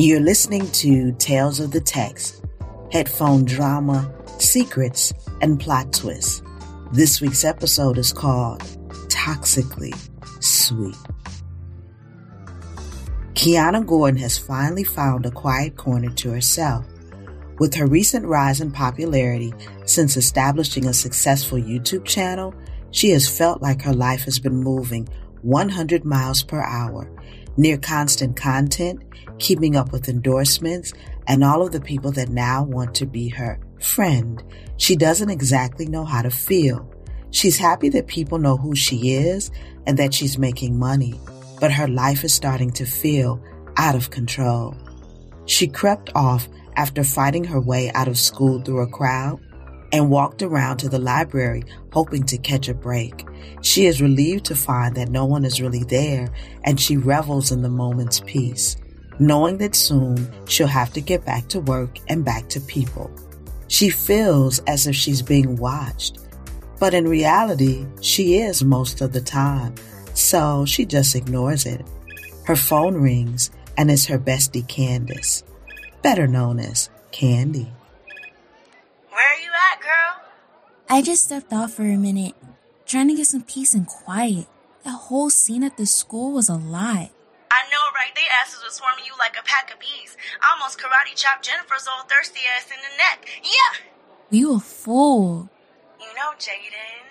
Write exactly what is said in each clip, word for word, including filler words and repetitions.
You're listening to Tales of the Text, headphone drama, secrets, and plot twists. This week's episode is called Toxically Sweet. Kiana Gordon has finally found a quiet corner to herself. With her recent rise in popularity since establishing a successful YouTube channel, she has felt like her life has been moving one hundred miles per hour, near constant content, keeping up with endorsements, and all of the people that now want to be her friend. She doesn't exactly know how to feel. She's happy that people know who she is and that she's making money, but her life is starting to feel out of control. She crept off after fighting her way out of school through a crowd and walked around to the library hoping to catch a break. She is relieved to find that no one is really there, and she revels in the moment's peace, knowing that soon she'll have to get back to work and back to people. She feels as if she's being watched, but in reality, she is most of the time, so she just ignores it. Her phone rings, and it's her bestie Candace, better known as Candy. Where are you at, girl? I just stepped off for a minute, trying to get some peace and quiet. That whole scene at the school was a lot. I know, right? They asses was swarming you like a pack of bees. I almost karate chopped Jennifer's old thirsty ass in the neck. Yeah! You a fool. You know Jaden.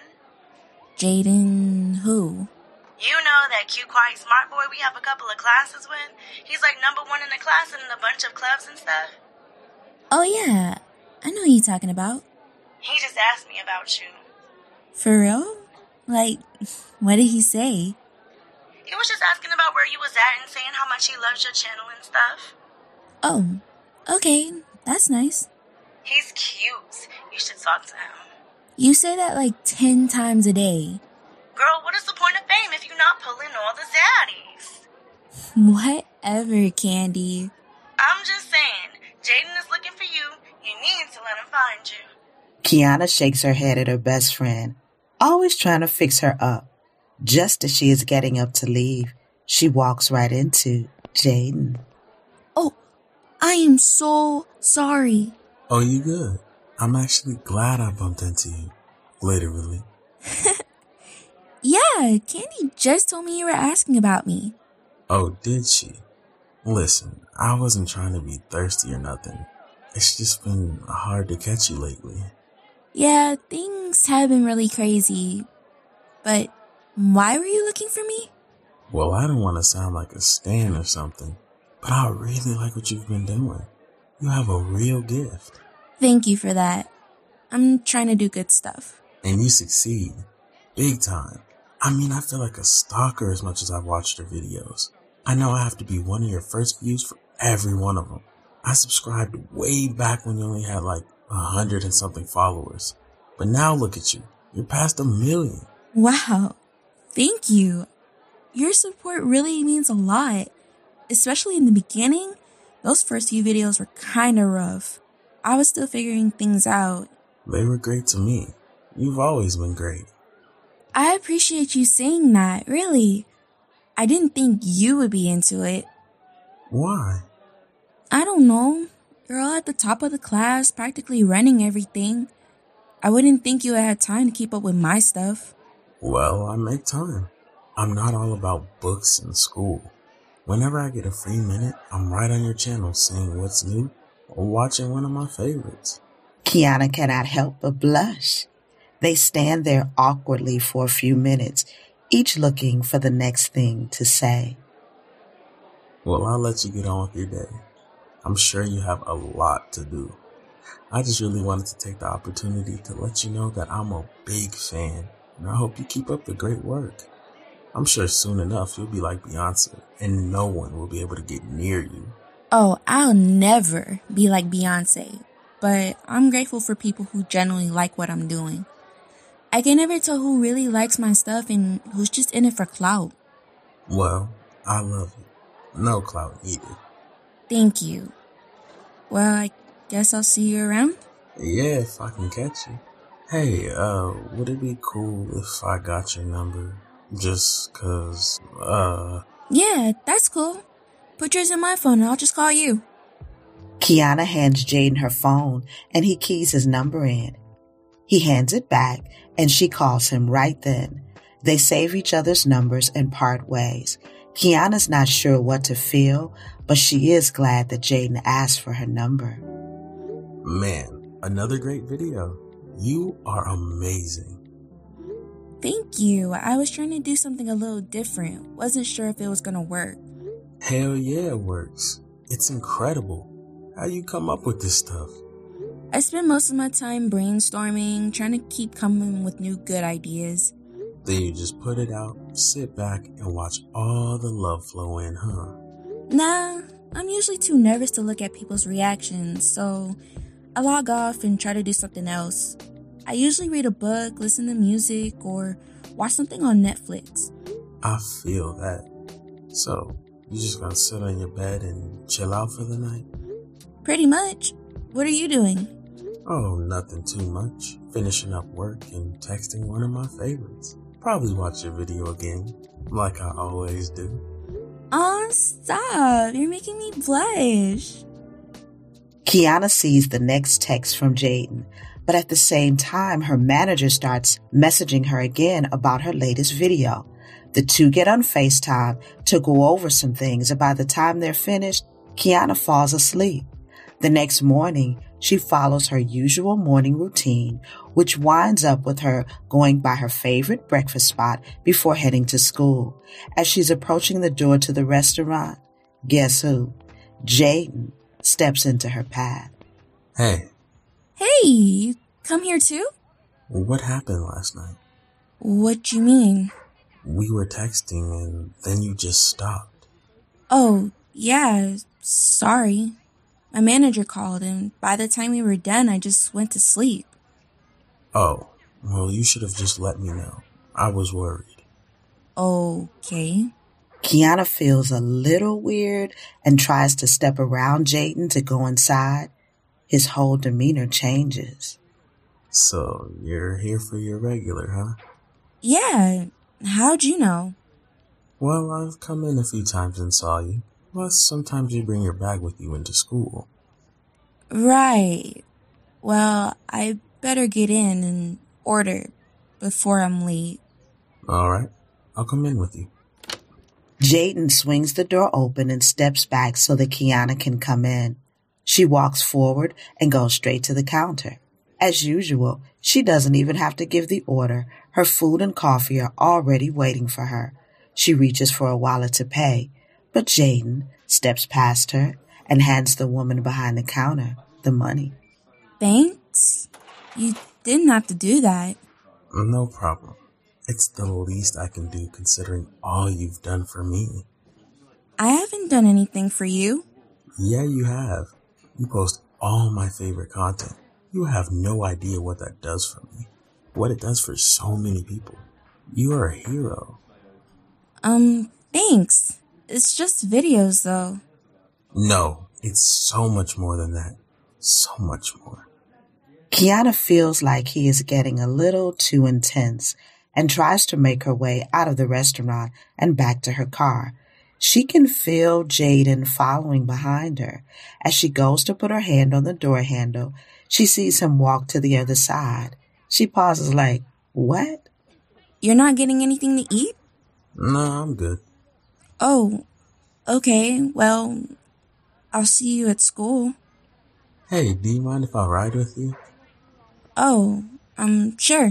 Jaden who? You know that cute, quiet, smart boy we have a couple of classes with? He's like number one in the class and in a bunch of clubs and stuff. Oh yeah, I know who you're talking about. He just asked me about you. For real? Like, what did he say? He was just asking about where you was at and saying how much he loves your channel and stuff. Oh, okay, that's nice. He's cute. You should talk to him. You say that like ten times a day. Girl, what is the point of fame if you're not pulling all the zaddies? Whatever, Candy. I'm just saying, Jaden is looking for you. You need to let him find you. Kiana shakes her head at her best friend, always trying to fix her up. Just as she is getting up to leave, she walks right into Jaden. Oh, I am so sorry. Oh, you good? I'm actually glad I bumped into you. Literally. Yeah, Candy just told me you were asking about me. Oh, did she? Listen, I wasn't trying to be thirsty or nothing. It's just been hard to catch you lately. Yeah, things have been really crazy. But why were you looking for me? Well, I don't want to sound like a stan or something, but I really like what you've been doing. You have a real gift. Thank you for that. I'm trying to do good stuff. And you succeed. Big time. I mean, I feel like a stalker as much as I've watched your videos. I know I have to be one of your first views for every one of them. I subscribed way back when you only had like a hundred and something followers. But now look at you. You're past a million. Wow. Thank you. Your support really means a lot. Especially in the beginning, those first few videos were kind of rough. I was still figuring things out. They were great to me. You've always been great. I appreciate you saying that, really. I didn't think you would be into it. Why? I don't know. You're all at the top of the class, practically running everything. I wouldn't think you had time to keep up with my stuff. Well, I make time. I'm not all about books and school. Whenever I get a free minute, I'm right on your channel seeing what's new or watching one of my favorites. Kiana cannot help but blush. They stand there awkwardly for a few minutes, each looking for the next thing to say. Well, I'll let you get on with your day. I'm sure you have a lot to do. I just really wanted to take the opportunity to let you know that I'm a big fan, and I hope you keep up the great work. I'm sure soon enough you'll be like Beyonce, and no one will be able to get near you. Oh, I'll never be like Beyonce, but I'm grateful for people who genuinely like what I'm doing. I can never tell who really likes my stuff and who's just in it for clout. Well, I love you. No clout needed. Thank you. Well, I guess I'll see you around? Yeah, if I can catch you. Hey, uh, would it be cool if I got your number? Just cause, uh... Yeah, that's cool. Put yours in my phone and I'll just call you. Kiana hands Jaden her phone and he keys his number in. He hands it back and she calls him right then. They save each other's numbers and part ways. Kiana's not sure what to feel, but she is glad that Jaden asked for her number. Man, another great video. You are amazing. Thank you. I was trying to do something a little different. Wasn't sure if it was going to work. Hell yeah, it works. It's incredible. How you come up with this stuff? I spend most of my time brainstorming, trying to keep coming with new good ideas. Then you just put it out, sit back, and watch all the love flow in, huh? Nah, I'm usually too nervous to look at people's reactions, so I log off and try to do something else. I usually read a book, listen to music, or watch something on Netflix. I feel that. So, you just gonna sit on your bed and chill out for the night? Pretty much. What are you doing? Oh, nothing too much. Finishing up work and texting one of my favorites. Probably watch a video game, like I always do. Aw, stop. You're making me blush. Kiana sees the next text from Jaden, but at the same time, her manager starts messaging her again about her latest video. The two get on FaceTime to go over some things, and by the time they're finished, Kiana falls asleep. The next morning, she follows her usual morning routine, which winds up with her going by her favorite breakfast spot before heading to school. As she's approaching the door to the restaurant, guess who? Jaden steps into her path. Hey. Hey, you come here too? What happened last night? What you mean? We were texting and then you just stopped. Oh, yeah, sorry. My manager called, and by the time we were done, I just went to sleep. Oh, well, you should have just let me know. I was worried. Okay. Kiana feels a little weird and tries to step around Jaden to go inside. His whole demeanor changes. So, you're here for your regular, huh? Yeah. How'd you know? Well, I've come in a few times and saw you. Plus, sometimes you bring your bag with you into school. Right. Well, I better get in and order before I'm late. All right. I'll come in with you. Jaden swings the door open and steps back so that Kiana can come in. She walks forward and goes straight to the counter. As usual, she doesn't even have to give the order. Her food and coffee are already waiting for her. She reaches for a wallet to pay, but Jaden steps past her and hands the woman behind the counter the money. Thanks. You didn't have to do that. No problem. It's the least I can do considering all you've done for me. I haven't done anything for you. Yeah, you have. You post all my favorite content. You have no idea what that does for me. What it does for so many people. You are a hero. Um, thanks. It's just videos, though. No, it's so much more than that. So much more. Kiana feels like he is getting a little too intense and tries to make her way out of the restaurant and back to her car. She can feel Jaden following behind her. As she goes to put her hand on the door handle, she sees him walk to the other side. She pauses like, what? You're not getting anything to eat? No, I'm good. Oh, okay. Well, I'll see you at school. Hey, do you mind if I ride with you? Oh, um, sure.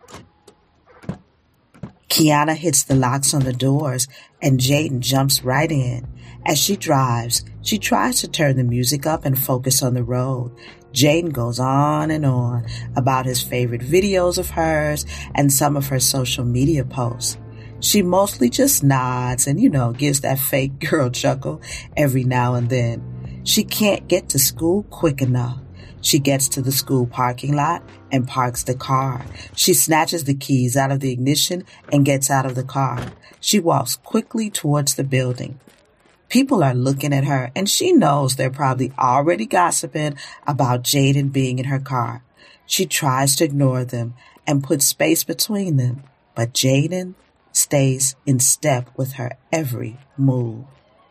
Kiana hits the locks on the doors and Jaden jumps right in. As she drives, she tries to turn the music up and focus on the road. Jaden goes on and on about his favorite videos of hers and some of her social media posts. She mostly just nods and, you know, gives that fake girl chuckle every now and then. She can't get to school quick enough. She gets to the school parking lot and parks the car. She snatches the keys out of the ignition and gets out of the car. She walks quickly towards the building. People are looking at her and she knows they're probably already gossiping about Jaden being in her car. She tries to ignore them and put space between them, but Jaden stays in step with her every move.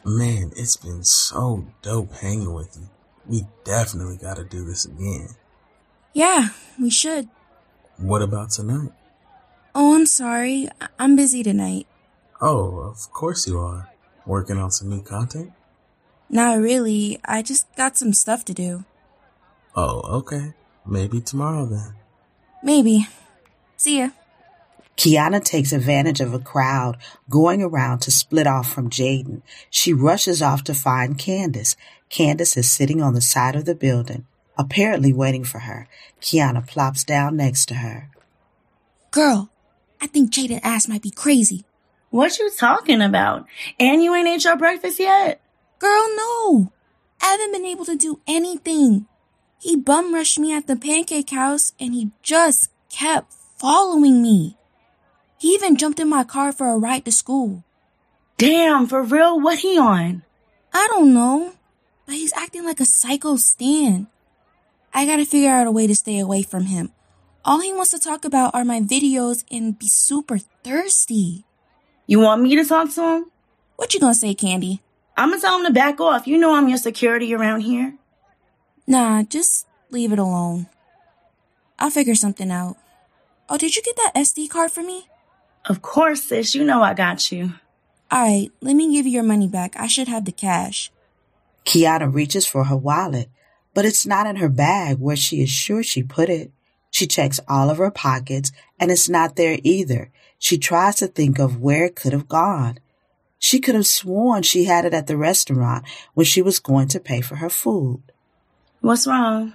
Man, it's been so dope hanging with you. We definitely gotta do this again. Yeah, we should. What about tonight? Oh, I'm sorry. I- I'm busy tonight. Oh, of course you are. Working on some new content? Not really. I just got some stuff to do. Oh, okay. Maybe tomorrow then. Maybe. See ya. Kiana takes advantage of a crowd going around to split off from Jaden. She rushes off to find Candace. Candace is sitting on the side of the building, apparently waiting for her. Kiana plops down next to her. Girl, I think Jaden ass might be crazy. What you talking about? And you ain't ate your breakfast yet? Girl, no. I haven't been able to do anything. He bum rushed me at the pancake house and he just kept following me. He even jumped in my car for a ride to school. Damn, for real? What he on? I don't know, but he's acting like a psycho stan. I gotta figure out a way to stay away from him. All he wants to talk about are my videos and be super thirsty. You want me to talk to him? What you gonna say, Candy? I'm gonna tell him to back off. You know I'm your security around here. Nah, just leave it alone. I'll figure something out. Oh, did you get that S D card for me? Of course, sis. You know I got you. Alright, let me give you your money back. I should have the cash. Kiana reaches for her wallet, but it's not in her bag where she is sure she put it. She checks all of her pockets, and it's not there either. She tries to think of where it could have gone. She could have sworn she had it at the restaurant when she was going to pay for her food. What's wrong?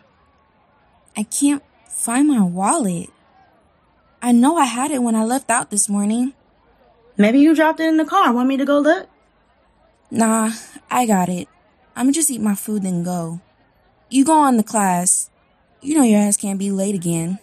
I can't find my wallet. I know I had it when I left out this morning. Maybe you dropped it in the car. Want me to go look? Nah, I got it. I'ma just eat my food and go. You go on to class. You know your ass can't be late again.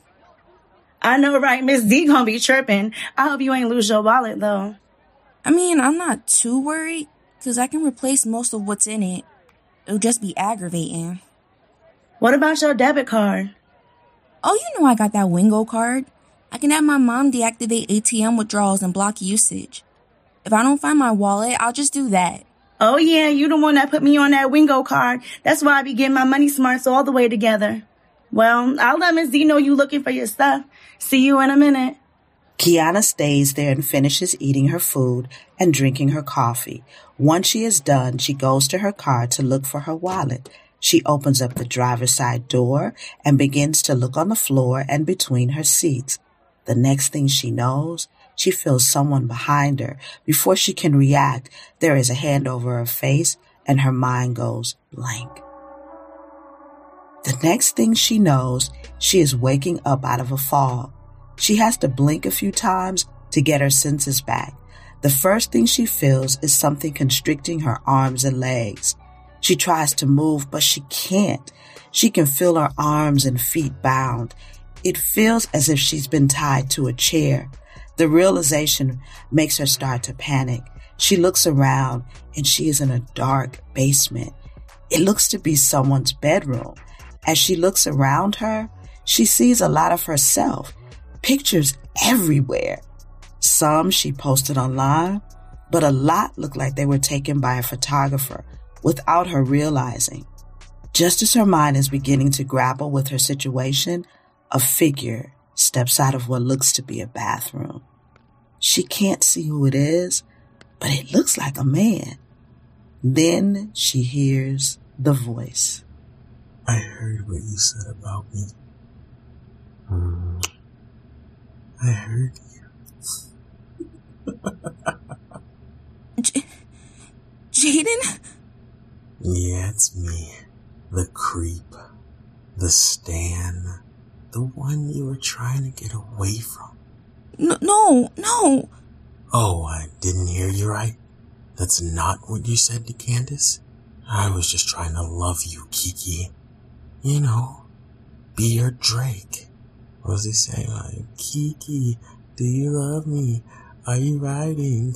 I know, right? Miss D gonna be tripping. I hope you ain't lose your wallet, though. I mean, I'm not too worried, because I can replace most of what's in it. It'll just be aggravating. What about your debit card? Oh, you know I got that Wingo card. I can have my mom deactivate A T M withdrawals and block usage. If I don't find my wallet, I'll just do that. Oh, yeah, you the one that put me on that Wingo card. That's why I be getting my money smarts all the way together. Well, I'll let Miss D know you looking for your stuff. See you in a minute. Kiana stays there and finishes eating her food and drinking her coffee. Once she is done, she goes to her car to look for her wallet. She opens up the driver's side door and begins to look on the floor and between her seats. The next thing she knows, she feels someone behind her. Before she can react, there is a hand over her face and her mind goes blank. The next thing she knows, she is waking up out of a fall. She has to blink a few times to get her senses back. The first thing she feels is something constricting her arms and legs. She tries to move, but she can't. She can feel her arms and feet bound. It feels as if she's been tied to a chair. The realization makes her start to panic. She looks around and she is in a dark basement. It looks to be someone's bedroom. As she looks around her, she sees a lot of herself. Pictures everywhere. Some she posted online, but a lot look like they were taken by a photographer without her realizing. Just as her mind is beginning to grapple with her situation, a figure steps out of what looks to be a bathroom. She can't see who it is, but it looks like a man. Then she hears the voice. I heard what you said about me. Hmm. I heard you. J- Jaden? Yeah, it's me. The creep. The stan. The one you were trying to get away from. No, no, no. Oh, I didn't hear you right? That's not what you said to Candace? I was just trying to love you, Kiki. You know, be your Drake. What was he saying? Like, Kiki, do you love me? Are you riding?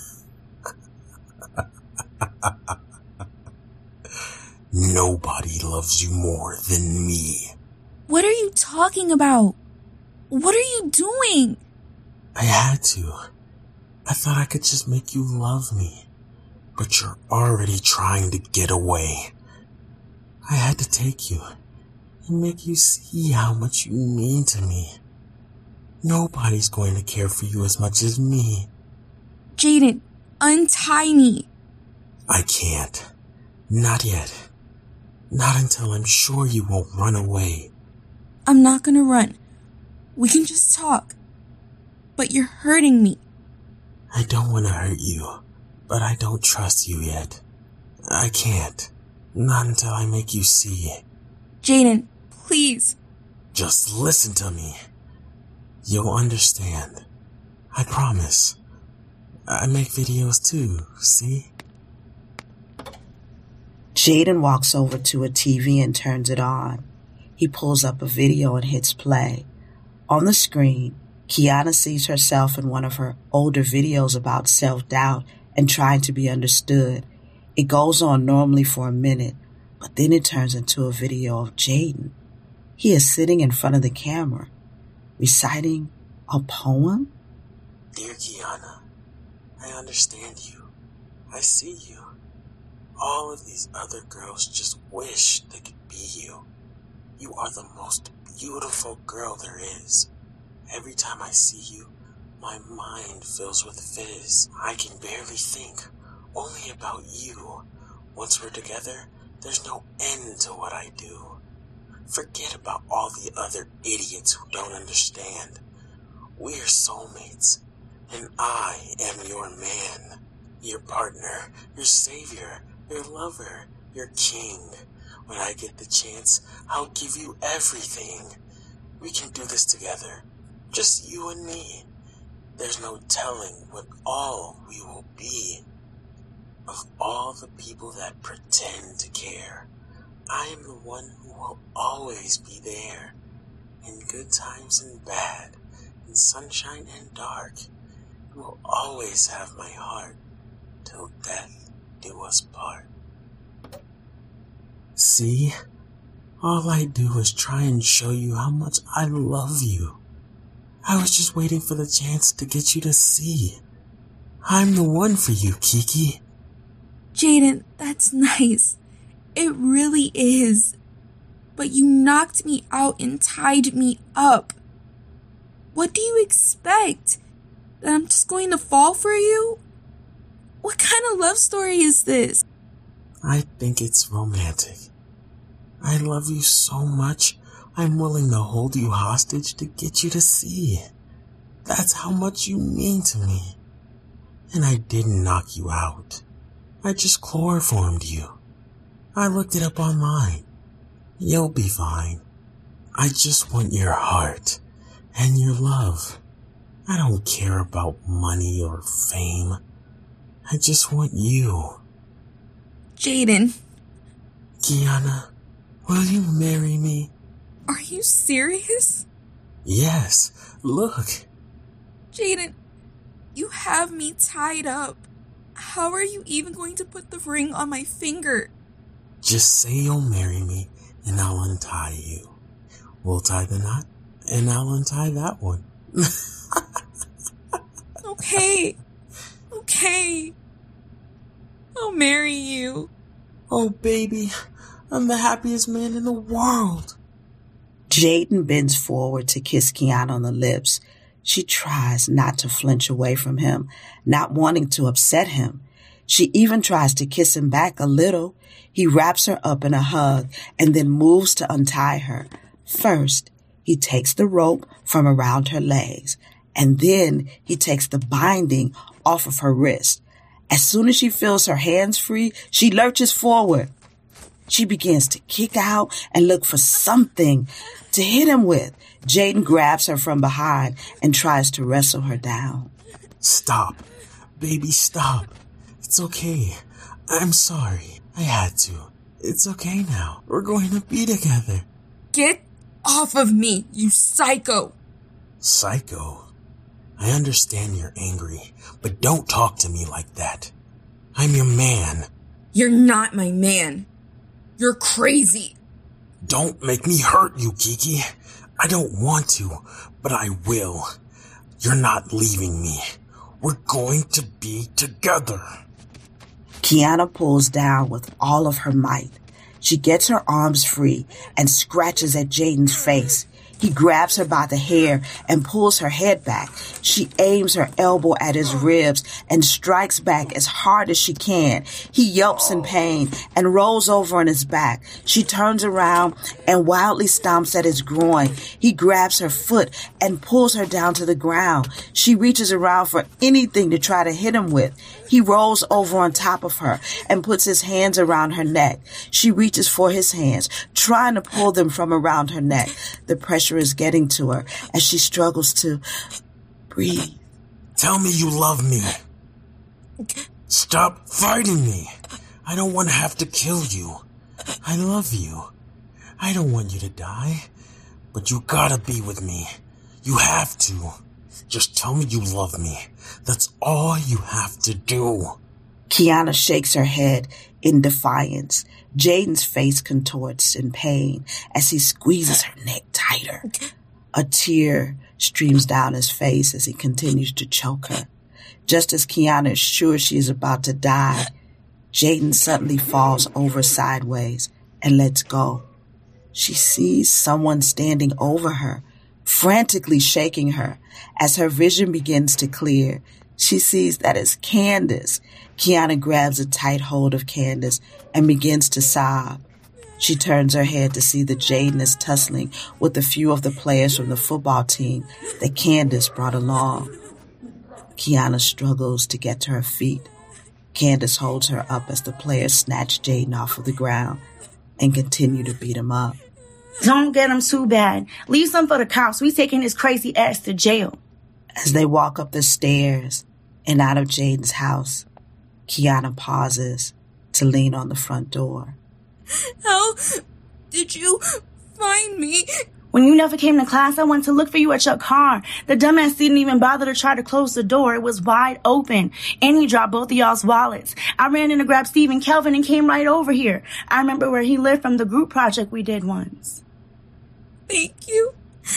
Nobody loves you more than me. What are you talking about? What are you doing? I had to. I thought I could just make you love me. but you're already trying to get away. I had to take you and make you see how much you mean to me. Nobody's going to care for you as much as me. Jaden, untie me. I can't. Not yet. Not until I'm sure you won't run away. I'm not gonna run. We can just talk. But you're hurting me. I don't want to hurt you, but I don't trust you yet. I can't. Not until I make you see. Jaden, please. Just listen to me. You'll understand. I promise. I make videos too, see? Jaden walks over to a T V and turns it on. He pulls up a video and hits play. On the screen, Kiana sees herself in one of her older videos about self-doubt and trying to be understood. It goes on normally for a minute, but then it turns into a video of Jaden. He is sitting in front of the camera, reciting a poem? Dear Kiana, I understand you. I see you. All of these other girls just wish they could be you. You are the most beautiful girl there is. Every time I see you, my mind fills with fizz. I can barely think, only about you. Once we're together, there's no end to what I do. Forget about all the other idiots who don't understand. We are soulmates, and I am your man, your partner, your savior, your lover, your king. When I get the chance, I'll give you everything. We can do this together, just you and me. There's no telling what all we will be. Of all the people that pretend to care, I am the one who will always be there. In good times and bad, in sunshine and dark, you will always have my heart, till death do us part. See? All I do is try and show you how much I love you. I was just waiting for the chance to get you to see. I'm the one for you, Kiki. Jaden, that's nice. It really is. But you knocked me out and tied me up. What do you expect? That I'm just going to fall for you? What kind of love story is this? I think it's romantic. I love you so much, I'm willing to hold you hostage to get you to see. That's how much you mean to me. And I didn't knock you out. I just chloroformed you. I looked it up online. You'll be fine. I just want your heart and your love. I don't care about money or fame. I just want you. Jaden. Kiana, will you marry me? Are you serious? Yes, look. Jaden, you have me tied up. How are you even going to put the ring on my finger? Just say you'll marry me and I'll untie you. We'll tie the knot and I'll untie that one. Okay. Okay. I'll marry you. Oh, baby, I'm the happiest man in the world. Jaden bends forward to kiss Kiana on the lips. She tries not to flinch away from him, not wanting to upset him. She even tries to kiss him back a little. He wraps her up in a hug and then moves to untie her. First, he takes the rope from around her legs, and then he takes the binding off of her wrist. As soon as she feels her hands free, she lurches forward. She begins to kick out and look for something to hit him with. Jaden grabs her from behind and tries to wrestle her down. Stop. Baby, stop. It's okay. I'm sorry. I had to. It's okay now. We're going to be together. Get off of me, you psycho. Psycho? I understand you're angry, but don't talk to me like that. I'm your man. You're not my man. You're crazy. Don't make me hurt you, Kiki. I don't want to, but I will. You're not leaving me. We're going to be together. Kiana pulls down with all of her might. She gets her arms free and scratches at Jaden's face. He grabs her by the hair and pulls her head back. She aims her elbow at his ribs and strikes back as hard as she can. He yelps in pain and rolls over on his back. She turns around and wildly stomps at his groin. He grabs her foot and pulls her down to the ground. She reaches around for anything to try to hit him with. He rolls over on top of her and puts his hands around her neck. She reaches for his hands, trying to pull them from around her neck. The pressure is getting to her as she struggles to breathe. Tell me you love me. Stop fighting me. I don't want to have to kill you. I love you. I don't want you to die, but you gotta be with me. You have to. Just tell me you love me. That's all you have to do. Kiana shakes her head in defiance. Jaden's face contorts in pain as he squeezes her neck tighter. A tear streams down his face as he continues to choke her. Just as Kiana is sure she is about to die, Jaden suddenly falls over sideways and lets go. She sees someone standing over her, frantically shaking her. As her vision begins to clear, she sees that it's Candace. Kiana grabs a tight hold of Candace and begins to sob. She turns her head to see that Jaden is tussling with a few of the players from the football team that Candace brought along. Kiana struggles to get to her feet. Candace holds her up as the players snatch Jaden off of the ground and continue to beat him up. Don't get him too bad. Leave some for the cops. We taking his crazy ass to jail. As they walk up the stairs and out of Jaden's house, Kiana pauses to lean on the front door. How did you find me? When you never came to class, I went to look for you at your car. The dumbass didn't even bother to try to close the door. It was wide open. And he dropped both of y'all's wallets. I ran in to grab Steve and Kelvin and came right over here. I remember where he lived from the group project we did once. Thank you.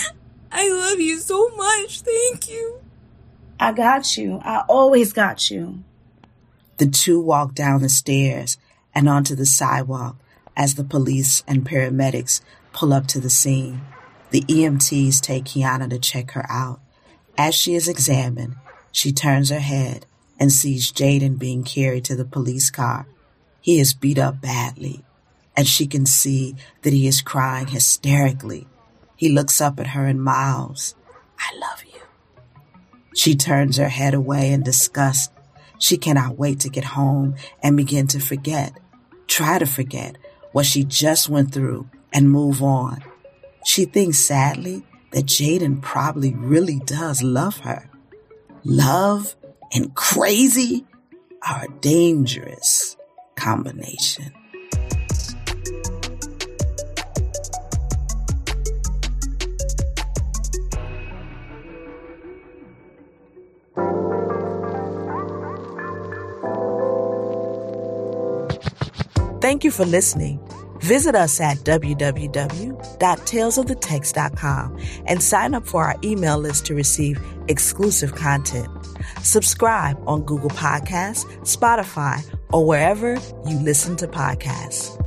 I love you so much. Thank you. I got you. I always got you. The two walk down the stairs and onto the sidewalk as the police and paramedics pull up to the scene. The E M Ts take Kiana to check her out. As she is examined, she turns her head and sees Jaden being carried to the police car. He is beat up badly, and she can see that he is crying hysterically. He looks up at her and mouths, "I love you." She turns her head away in disgust. She cannot wait to get home and begin to forget, try to forget what she just went through and move on. She thinks sadly that Jaden probably really does love her. Love and crazy are a dangerous combination. Thank you for listening. Visit us at w w w dot tales of the text dot com and sign up for our email list to receive exclusive content. Subscribe on Google Podcasts, Spotify, or wherever you listen to podcasts.